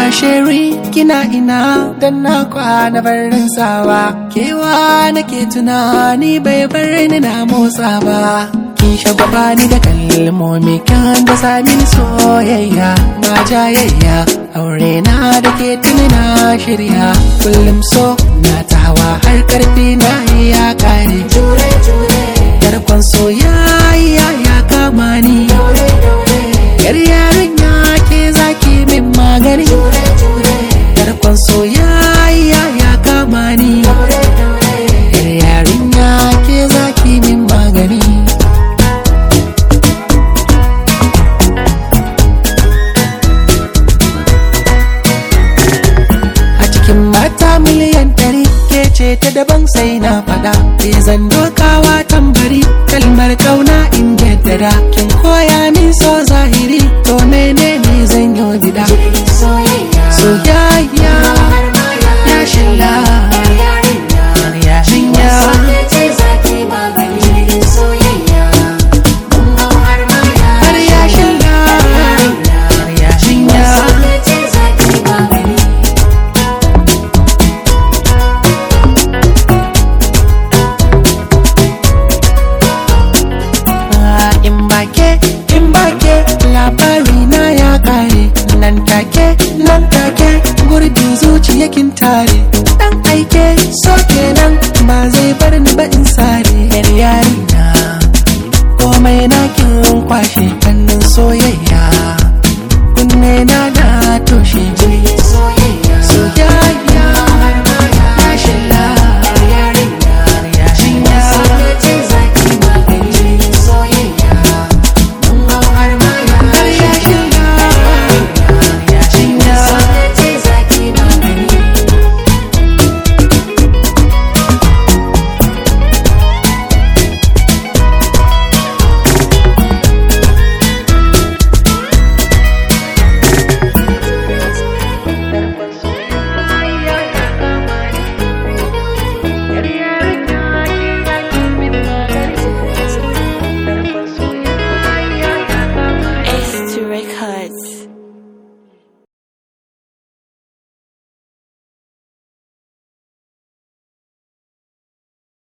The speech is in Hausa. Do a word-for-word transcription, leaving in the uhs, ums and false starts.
sheri kina ina dan na kwana barin sawa kewa nake tunani bai bar ni na motsa ba kin shagwaba ni da kalmomi kan da sami soyayya ma jayayya aure na da ke tuni na shirya kullum so na ta hawa har karfi na ya kare jure jure garkon soyayya ya kama ni yar yarinya ke zaki min magani garkon soyayya ya kama ni yar yarinya ke zaki min magani mata miliyan ɗari ke ce ta daban sai na faɗa ke zan dokawa tambari kalmar kauna in jaddada kin koya min so zahiri to menene zan yi bida soyayya ya shilla ya shinya labari na ya kare nan take nan take gurbin zuciya kin tare dan aike so kenan ba zai bar ni ba in sare yar yarinya komai na kin kwashe hannun soyayya kunne na na toshe